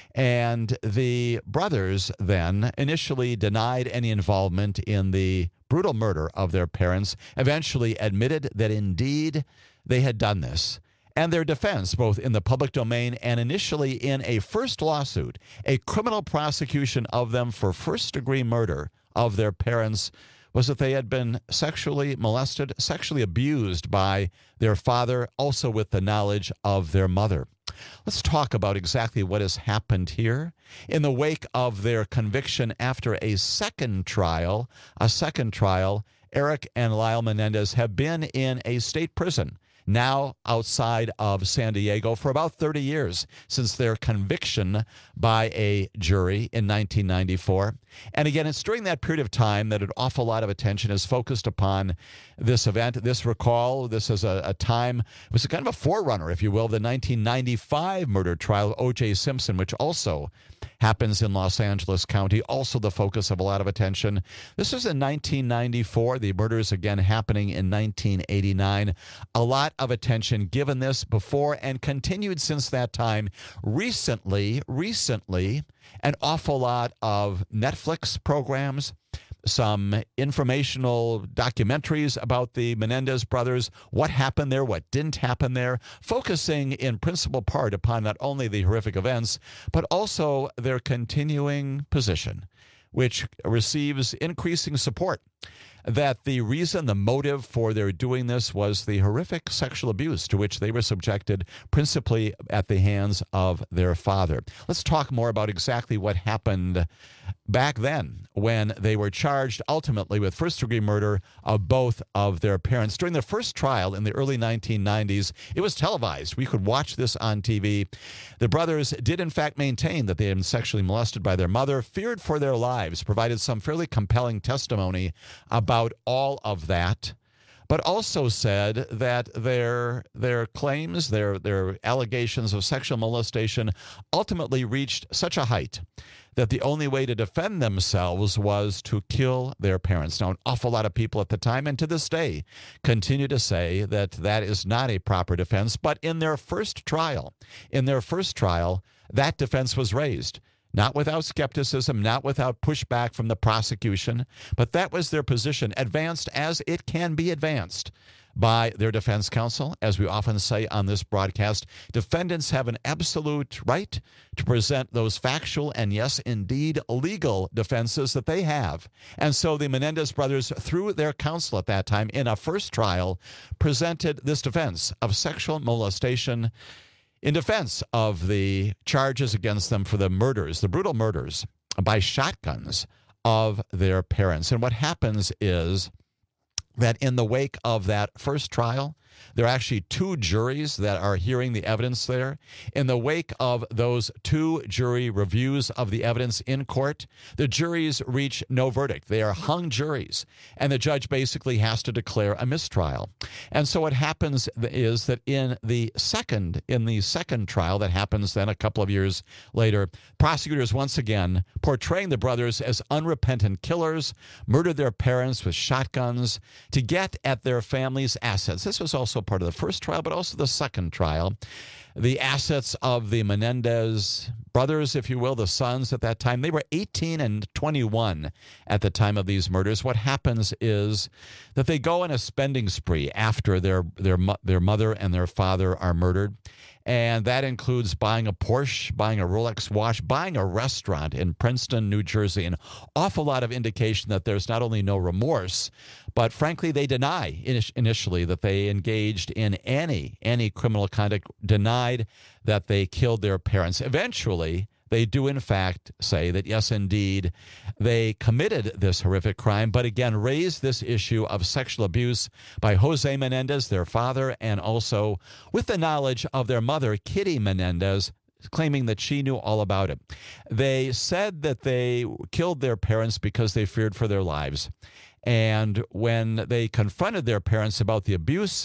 And the brothers then initially denied any involvement in the brutal murder of their parents, eventually admitted that indeed they had done this. And their defense, both in the public domain and initially in a first lawsuit, a criminal prosecution of them for first-degree murder of their parents, was that they had been sexually molested, sexually abused by their father, also with the knowledge of their mother. Let's talk about exactly what has happened here. In the wake of their conviction after a second trial, a second trial, Eric and Lyle Menendez have been in a state prison, now outside of San Diego, for about thirty years since their conviction by a jury in nineteen ninety-four. And again, it's during that period of time that an awful lot of attention is focused upon this event. This recall, this is a, a time, it was a kind of a forerunner, if you will, the nineteen ninety-five murder trial of O J Simpson, which also happens in Los Angeles County, also the focus of a lot of attention. This was in nineteen ninety-four, the murders again happening in nineteen eighty-nine. A lot of attention given this before and continued since that time. Recently, recently, an awful lot of Netflix programs, some informational documentaries about the Menendez brothers, what happened there, what didn't happen there, focusing in principal part upon not only the horrific events, but also their continuing position, which receives increasing support, that the reason, the motive for their doing this was the horrific sexual abuse to which they were subjected, principally at the hands of their father. Let's talk more about exactly what happened back then when they were charged ultimately with first-degree murder of both of their parents. During their first trial in the early nineteen nineties, it was televised. We could watch this on T V. The brothers did in fact maintain that they had been sexually molested by their mother, feared for their lives, provided some fairly compelling testimony about About all of that, but also said that their their claims, their their allegations of sexual molestation ultimately reached such a height that the only way to defend themselves was to kill their parents. Now, an awful lot of people at the time and to this day continue to say that that is not a proper defense, but in their first trial, in their first trial, that defense was raised. Not without skepticism, not without pushback from the prosecution, but that was their position, advanced as it can be advanced by their defense counsel. As we often say on this broadcast, defendants have an absolute right to present those factual and, yes, indeed, legal defenses that they have. And so the Menendez brothers, through their counsel at that time in a first trial, presented this defense of sexual molestation in defense of the charges against them for the murders, the brutal murders by shotguns of their parents. And what happens is that in the wake of that first trial, there are actually two juries that are hearing the evidence there. In the wake of those two jury reviews of the evidence in court, the juries reach no verdict. They are hung juries, and the judge basically has to declare a mistrial. And so what happens is that in the second in the second trial that happens then a couple of years later, prosecutors once again portraying the brothers as unrepentant killers, murdered their parents with shotguns to get at their families' assets. This was also part of the first trial, but also the second trial. The assets of the Menendez brothers, if you will, the sons at that time, they were eighteen and twenty-one at the time of these murders. What happens is that they go on a spending spree after their their their mother and their father are murdered. And that includes buying a Porsche, buying a Rolex watch, buying a restaurant in Princeton, New Jersey. An awful lot of indication that there's not only no remorse, but frankly, they deny initially that they engaged in any, any criminal conduct, denied that they killed their parents. Eventually, they do in fact say that, yes, indeed, they committed this horrific crime, but again raised this issue of sexual abuse by Jose Menendez, their father, and also with the knowledge of their mother, Kitty Menendez, claiming that she knew all about it. They said that they killed their parents because they feared for their lives. And when they confronted their parents about the abuse,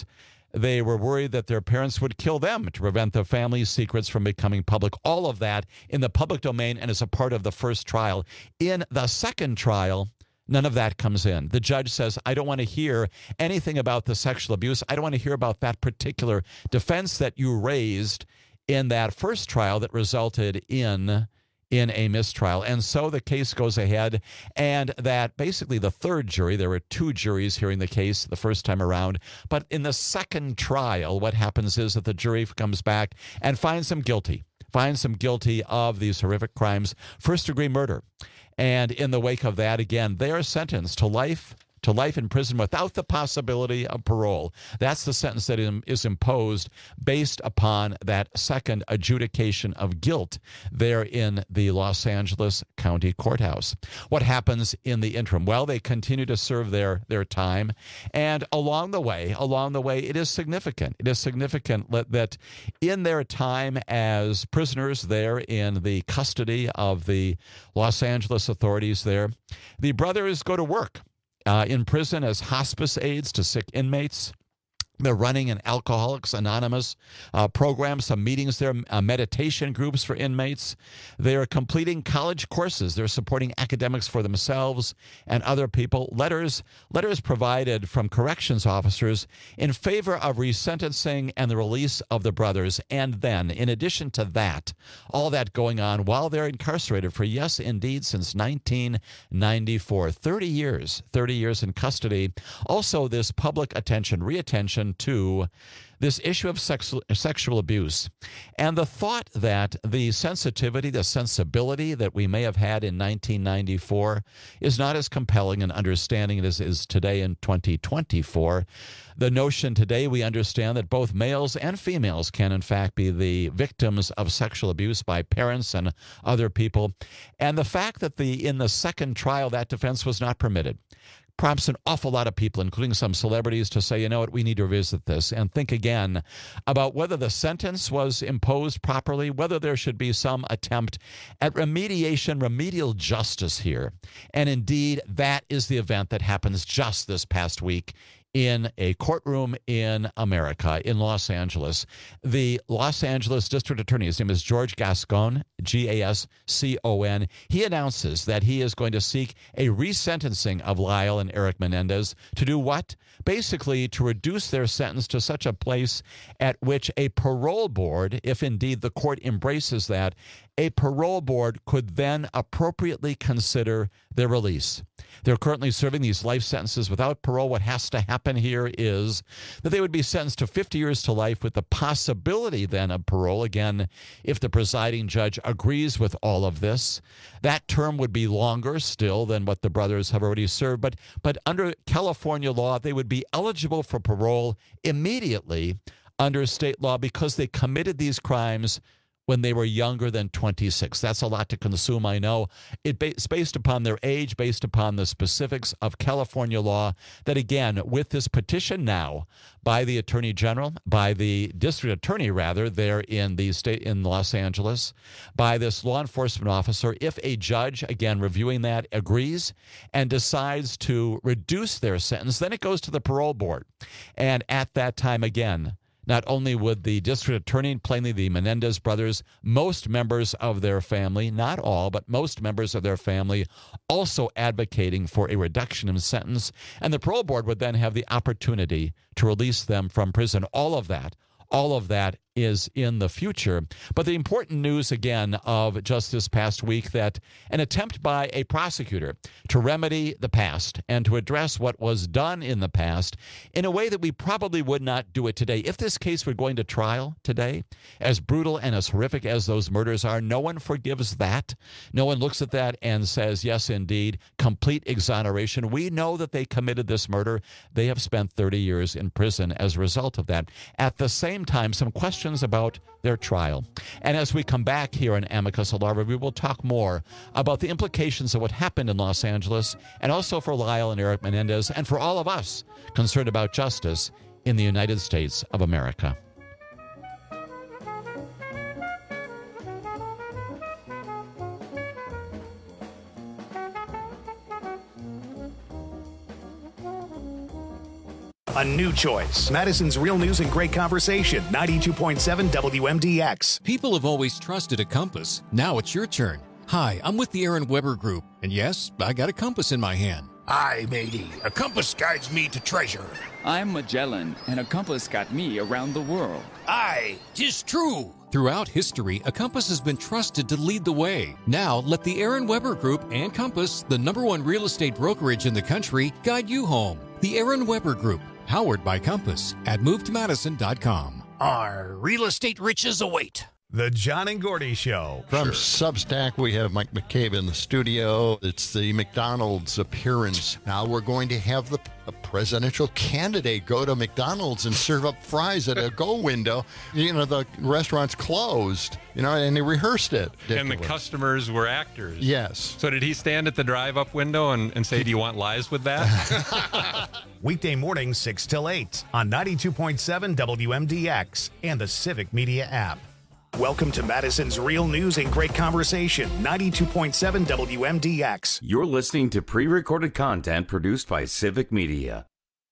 They were worried that their parents would kill them to prevent the family's secrets from becoming public. All of that in the public domain and as a part of the first trial. In the second trial, none of that comes in. The judge says, I don't want to hear anything about the sexual abuse. I don't want to hear about that particular defense that you raised in that first trial that resulted in in a mistrial. And so the case goes ahead, and that basically the third jury, there were two juries hearing the case the first time around, but in the second trial, what happens is that the jury comes back and finds them guilty, finds them guilty of these horrific crimes, first-degree murder. And in the wake of that, again, they are sentenced to life to life in prison without the possibility of parole. That's the sentence that is imposed based upon that second adjudication of guilt there in the Los Angeles County Courthouse. What happens in the interim? Well, they continue to serve their, their time. And along the way, along the way, it is significant. It is significant that in their time as prisoners there in the custody of the Los Angeles authorities there, the brothers go to work Uh, in prison as hospice aides to sick inmates. They're running an Alcoholics Anonymous uh, program, some meetings there, uh, meditation groups for inmates. They're completing college courses. They're supporting academics for themselves and other people. Letters, letters provided from corrections officers in favor of resentencing and the release of the brothers. And then, in addition to that, all that going on while they're incarcerated for, yes, indeed, since nineteen ninety-four, thirty years, thirty years in custody. Also, this public attention, reattention to this issue of sexual, sexual abuse. And the thought that the sensitivity, the sensibility that we may have had in nineteen ninety-four is not as compelling and understanding as is today in twenty twenty-four. The notion today, we understand that both males and females can, in fact, be the victims of sexual abuse by parents and other people. And the fact that the in the second trial, that defense was not permitted prompts an awful lot of people, including some celebrities, to say, you know what, we need to revisit this and think again about whether the sentence was imposed properly, whether there should be some attempt at remediation, remedial justice here. And indeed, that is the event that happens just this past week in a courtroom in America, in Los Angeles. The Los Angeles District Attorney, his name is George Gascon, G A S C O N. He announces that he is going to seek a resentencing of Lyle and Eric Menendez to do what? Basically, to reduce their sentence to such a place at which a parole board, if indeed the court embraces that, a parole board could then appropriately consider their release. They're currently serving these life sentences without parole. What has to happen here is that they would be sentenced to fifty years to life with the possibility then of parole. Again, if the presiding judge agrees with all of this, that term would be longer still than what the brothers have already served. But, but under California law, they would be eligible for parole immediately under state law because they committed these crimes when they were younger than twenty-six. That's a lot to consume, I know. It's based upon their age, based upon the specifics of California law, that again, with this petition now by the Attorney General, by the District Attorney, rather, there in the state in Los Angeles, by this law enforcement officer, if a judge, again, reviewing that, agrees and decides to reduce their sentence, then it goes to the parole board. And at that time, again, not only would the district attorney, plainly the Menendez brothers, most members of their family, not all, but most members of their family, also advocating for a reduction in sentence, and the parole board would then have the opportunity to release them from prison. All of that, all of that is in the future. But the important news, again, of just this past week, that an attempt by a prosecutor to remedy the past and to address what was done in the past in a way that we probably would not do it today. If this case were going to trial today, as brutal and as horrific as those murders are, no one forgives that. No one looks at that and says, yes, indeed, complete exoneration. We know that they committed this murder. They have spent thirty years in prison as a result of that. At the same time, some questions about their trial. And as we come back here in Amicus Law Review, we will talk more about the implications of what happened in Los Angeles, and also for Lyle and Eric Menendez, and for all of us concerned about justice in the United States of America. A new choice. Madison's Real News and Great Conversation, ninety-two point seven W M D X. People have always trusted a compass. Now it's your turn. Hi, I'm with the Aaron Weber Group, and yes, I got a compass in my hand. Aye, matey. A compass guides me to treasure. I'm Magellan, and a compass got me around the world. Aye, 'tis true. Throughout history, a compass has been trusted to lead the way. Now, let the Aaron Weber Group and Compass, the number one real estate brokerage in the country, guide you home. The Aaron Weber Group, powered by Compass, at move to madison dot com. Our real estate riches await. The John and Gordy Show. From sure. Substack, we have Mike McCabe in the studio. It's the McDonald's appearance. Now we're going to have the a presidential candidate go to McDonald's and serve up fries at a go window. You know, the restaurant's closed, you know, and they rehearsed it. Ridiculous. And the customers were actors. Yes. So did he stand at the drive-up window and, and say, do you want lies with that? Weekday mornings, six till eight on ninety-two point seven W M D X and the Civic Media app. Welcome to Madison's Real News and Great Conversation, ninety-two point seven W M D X. You're listening to pre-recorded content produced by Civic Media.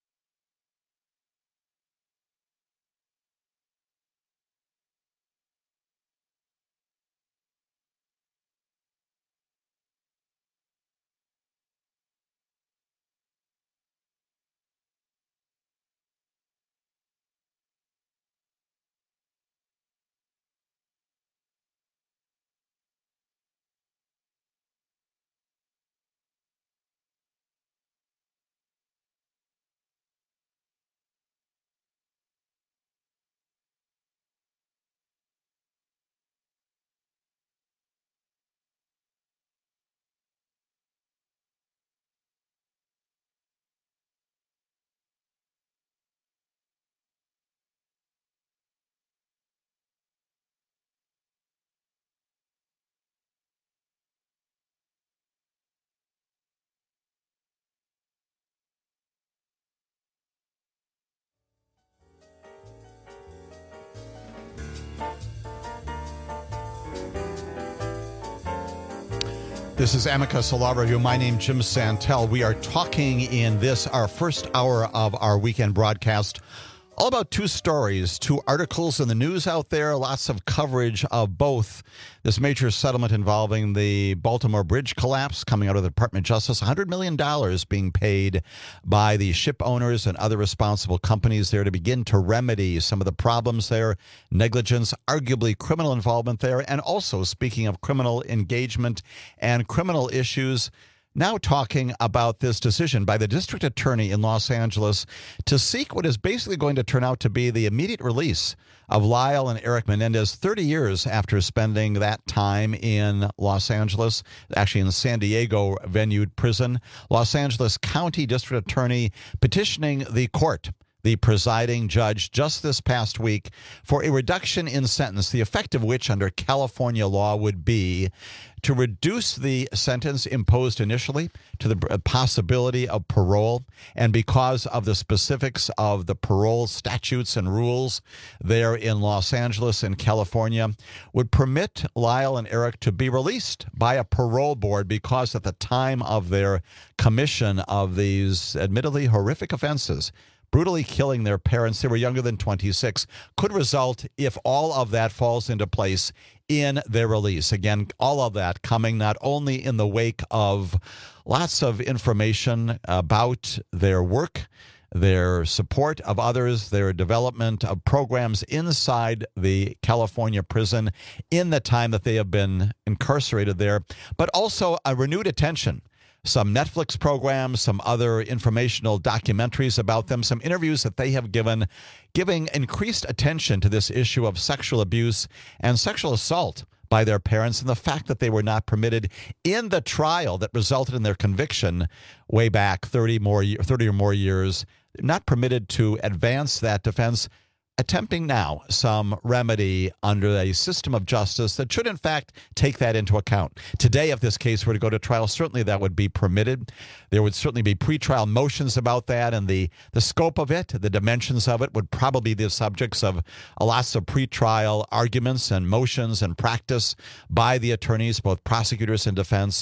This is Amicus, a law review. My name is Jim Santel. We are talking in this, our first hour of our weekend broadcast, all about two stories, two articles in the news out there, lots of coverage of both. This major settlement involving the Baltimore Bridge collapse coming out of the Department of Justice, one hundred million dollars being paid by the ship owners and other responsible companies there to begin to remedy some of the problems there, negligence, arguably criminal involvement there, and also, speaking of criminal engagement and criminal issues, now talking about this decision by the district attorney in Los Angeles to seek what is basically going to turn out to be the immediate release of Lyle and Eric Menendez thirty years after spending that time in Los Angeles, actually in the San Diego venued prison. Los Angeles County District Attorney petitioning the court, the presiding judge, just this past week for a reduction in sentence, the effect of which under California law would be to reduce the sentence imposed initially to the possibility of parole. And because of the specifics of the parole statutes and rules there in Los Angeles and California, would permit Lyle and Eric to be released by a parole board because at the time of their commission of these admittedly horrific offenses, brutally killing their parents, they were younger than twenty-six, could result, if all of that falls into place, in their release. Again, all of that coming not only in the wake of lots of information about their work, their support of others, their development of programs inside the California prison in the time that they have been incarcerated there, but also a renewed attention. Some Netflix programs, some other informational documentaries about them, some interviews that they have given, giving increased attention to this issue of sexual abuse and sexual assault by their parents and the fact that they were not permitted in the trial that resulted in their conviction way back thirty more, thirty or more years, not permitted to advance that defense, attempting now some remedy under a system of justice that should, in fact, take that into account. Today, if this case were to go to trial, certainly that would be permitted. There would certainly be pretrial motions about that, and the, the scope of it, the dimensions of it, would probably be the subjects of lots of pretrial arguments and motions and practice by the attorneys, both prosecutors and defense.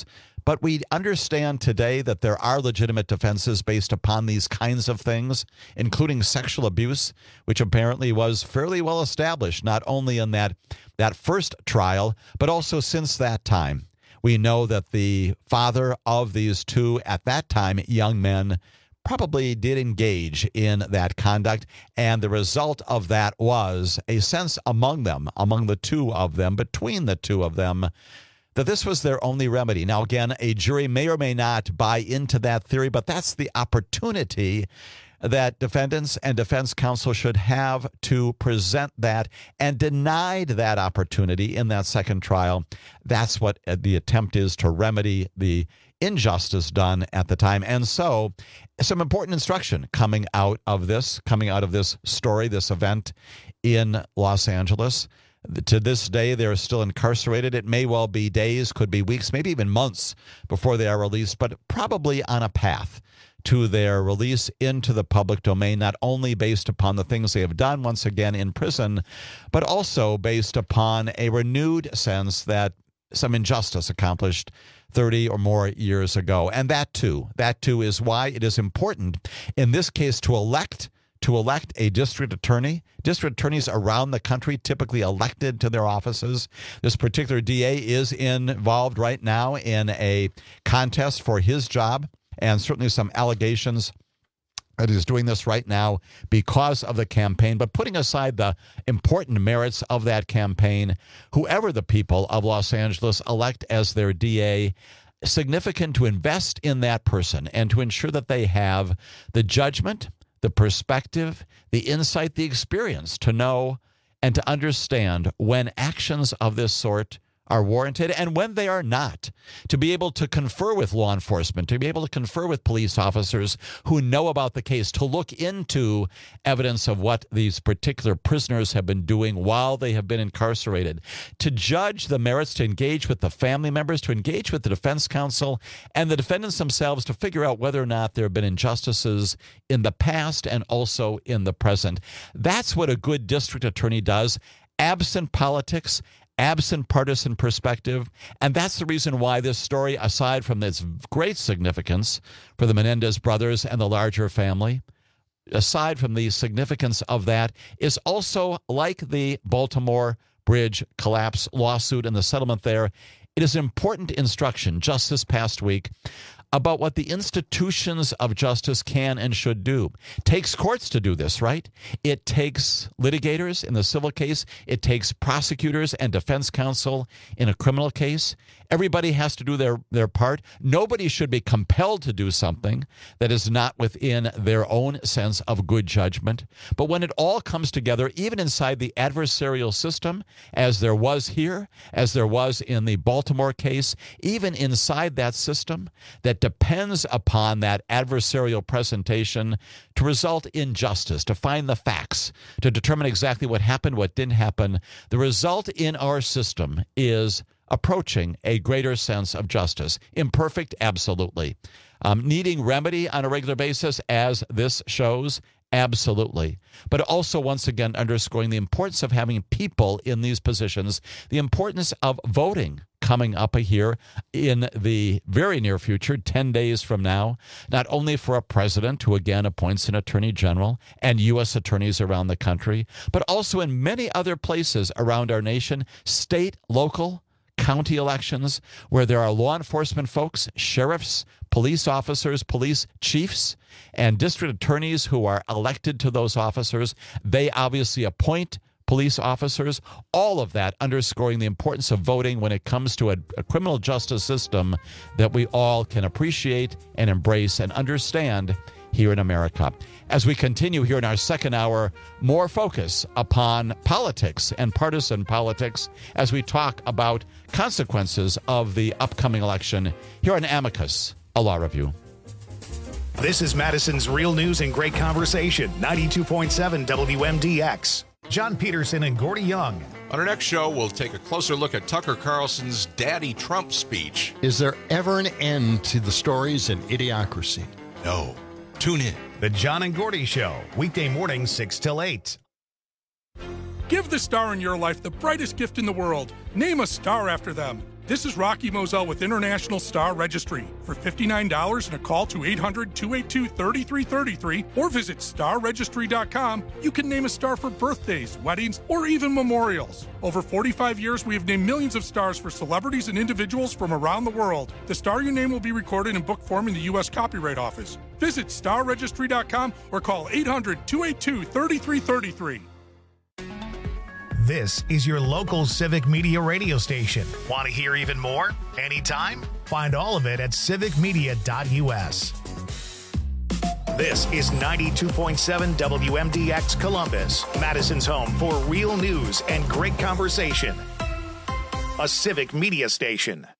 But we understand today that there are legitimate defenses based upon these kinds of things, including sexual abuse, which apparently was fairly well established, not only in that, that first trial, but also since that time. We know that the father of these two, at that time, young men, probably did engage in that conduct, and the result of that was a sense among them, among the two of them, between the two of them, that this was their only remedy. Now, again, a jury may or may not buy into that theory, but that's the opportunity that defendants and defense counsel should have to present that, and denied that opportunity in that second trial. That's what the attempt is, to remedy the injustice done at the time. And so some important instruction coming out of this, coming out of this story, this event in Los Angeles. To this day, they're still incarcerated. It may well be days, could be weeks, maybe even months before they are released, but probably on a path to their release into the public domain, not only based upon the things they have done once again in prison, but also based upon a renewed sense that some injustice accomplished thirty or more years ago. And that too, that too is why it is important in this case to elect to elect a district attorney. District attorneys around the country typically elected to their offices. This particular D A is involved right now in a contest for his job, and certainly some allegations that he's doing this right now because of the campaign. But putting aside the important merits of that campaign, whoever the people of Los Angeles elect as their D A, significant to invest in that person and to ensure that they have the judgment, the perspective, the insight, the experience to know and to understand when actions of this sort are warranted and when they are not, to be able to confer with law enforcement, to be able to confer with police officers who know about the case, to look into evidence of what these particular prisoners have been doing while they have been incarcerated, to judge the merits, to engage with the family members, to engage with the defense counsel and the defendants themselves to figure out whether or not there have been injustices in the past and also in the present. That's what a good district attorney does, absent politics, absent partisan perspective. And that's the reason why this story, aside from its great significance for the Menendez brothers and the larger family, aside from the significance of that, is also like the Baltimore Bridge collapse lawsuit and the settlement there. It is important instruction just this past week about what the institutions of justice can and should do. It takes courts to do this, right? It takes litigators in the civil case. It takes prosecutors and defense counsel in a criminal case. Everybody has to do their, their part. Nobody should be compelled to do something that is not within their own sense of good judgment. But when it all comes together, even inside the adversarial system, as there was here, as there was in the Baltimore case, even inside that system that depends upon that adversarial presentation to result in justice, to find the facts, to determine exactly what happened, what didn't happen, the result in our system is approaching a greater sense of justice. Imperfect, absolutely. Um, needing remedy on a regular basis, as this shows, absolutely. But also, once again, underscoring the importance of having people in these positions, the importance of voting coming up here in the very near future, ten days from now, not only for a president who again appoints an attorney general and U S attorneys around the country, but also in many other places around our nation, state, local, county elections, where there are law enforcement folks, sheriffs, police officers, police chiefs, and district attorneys who are elected to those officers. They obviously appoint police officers, all of that underscoring the importance of voting when it comes to a, a criminal justice system that we all can appreciate and embrace and understand here in America. As we continue here in our second hour, more focus upon politics and partisan politics as we talk about consequences of the upcoming election here on Amicus, a law review. This is Madison's Real News and Great Conversation, ninety-two point seven W M D X. John Peterson and Gordy Young. On our next show, we'll take a closer look at Tucker Carlson's Daddy Trump speech. Is there ever an end to the stories and idiocracy? No. Tune in. The John and Gordy Show, weekday mornings six till eight. Give the star in your life the brightest gift in the world. Name a star after them. This is Rocky Moselle with International Star Registry. For fifty-nine dollars and a call to eight hundred, two eight two, three three three three or visit star registry dot com, you can name a star for birthdays, weddings, or even memorials. Over forty-five years, we have named millions of stars for celebrities and individuals from around the world. The star you name will be recorded in book form in the U S Copyright Office. Visit star registry dot com or call eight hundred, two eight two, three three three three. This is your local Civic Media radio station. Want to hear even more? Anytime? Find all of it at civic media dot u s. This is ninety-two point seven W M D X Columbus, Madison's home for real news and great conversation. A Civic Media station.